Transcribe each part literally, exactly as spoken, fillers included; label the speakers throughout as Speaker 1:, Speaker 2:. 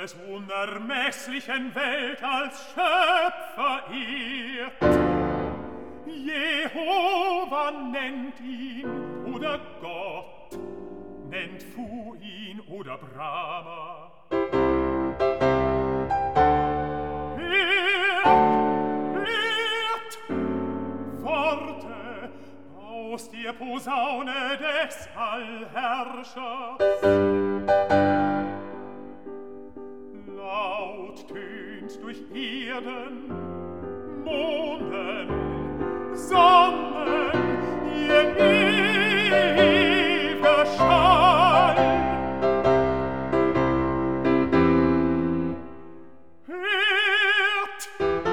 Speaker 1: des unermesslichen Welt als Schöpfer ehrt. Jehova nennt ihn oder Gott, nennt Fu ihn oder Brahma. Hört, hört, Worte aus der Posaune des Allherrschers. Laut tönt durch Erden, Monden, Sonnen, ihr ewiger Schall. Hört,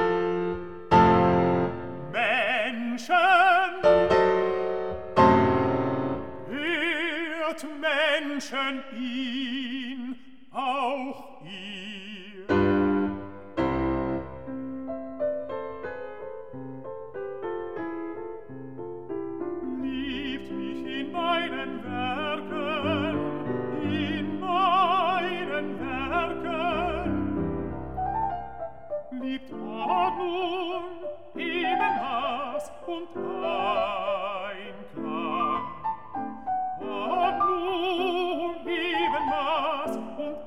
Speaker 1: Menschen, hört, Menschen, ihn, auch ihr. Liebt mich in meinen Werken, in meinen Werken. Liebt Ordnung, Ebenmaß und Einklang. Ordnung, Ebenmaß und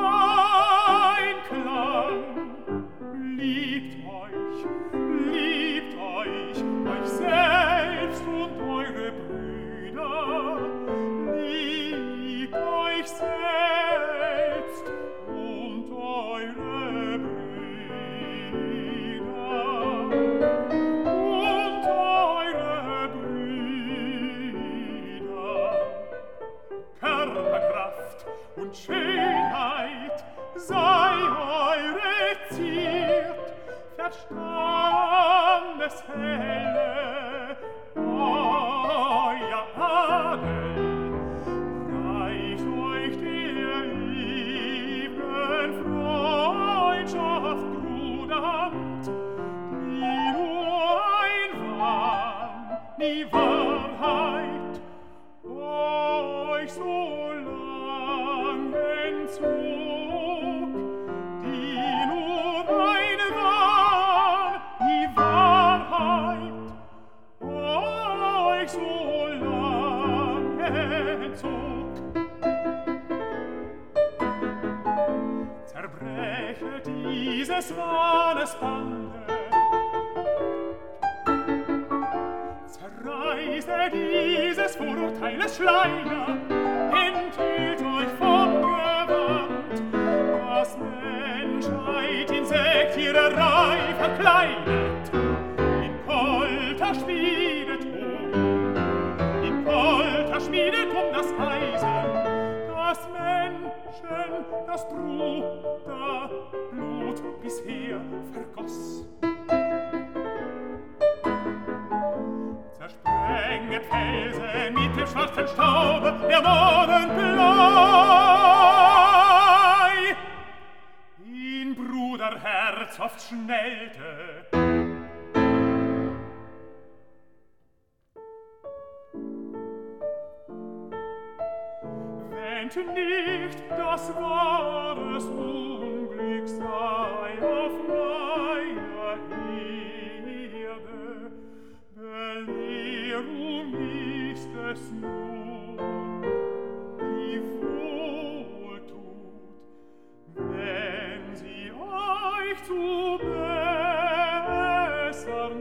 Speaker 1: Einklang. Liebt euch, liebt euch, euch selbst und eure Brüder. Liebt euch selbst und eure Brüder. Und eure Brüder. Körperkraft und Schönheit sei eure Ziert, Verstandeshelle euer Adel, reicht euch der ewigen Freundschaft Bruderhand, die nur ein Wahn, die Wahrheit euch so lang entzog, die nur ein Wahn, die Wahrheit euch so lang entzog. Zerbreche dieses Wahnes Bande, zerreiße dieses Vorurteiles Schleier, enthüllt euch vom Gewand, das Menschheit in Sektiererei verkleidet, in Polterschmiedetum, in Polterschmiedetum das Eisen, das Menschen, das Bruderblut bisher vergoss. Zersprenget Felsen mit dem schwarzen Staube der Morgenblei. In Bruderherz oft schnellte. Wähnt nicht, dass wahres Unglück sei auf meiner Erde. Belehrung ist es nur, die wohltut, wenn sie euch zu bessern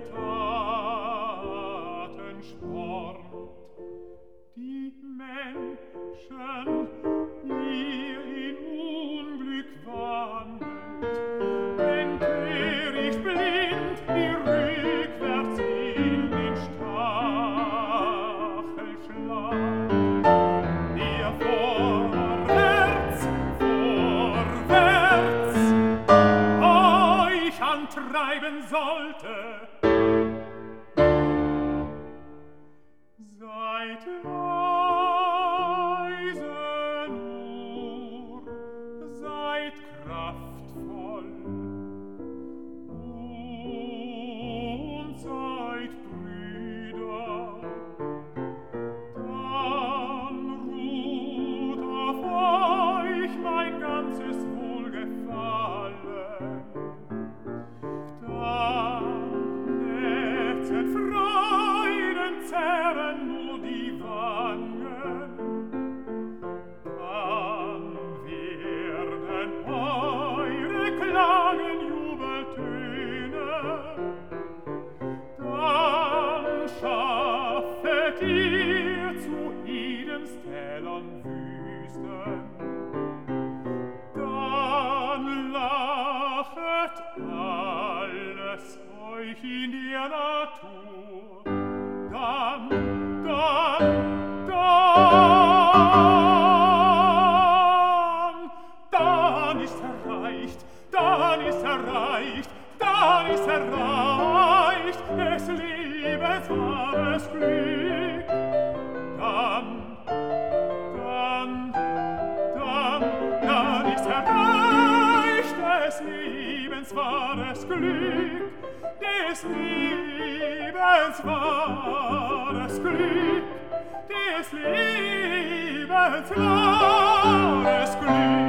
Speaker 1: Taten spornt. Die Menschen, ihr in Unglück wandelt, wenn töricht blind ihr rückwärts in den Stachel schlagt, der vorwärts, vorwärts euch antreiben sollte. Seid weise nur, seid kraftvoll und seid Brüder. Dann ruht auf euch mein ganzes Wohlgefallen. Herzen Freuden zerren nur die Wangen, dann werden eure Klagen Jubeltöne, dann schaffet ihr zu Edens Tälern Wüsten, dann lachet alles euch in der Natur, dann, dann, dann, dann ist erreicht, dann ist erreicht, dann ist erreicht des Lebens wahres Glück. Dann, dann, dann, dann ist erreicht des Lebens wahres Glück, des Lebens wahres Glück, des Lebens wahres Glück.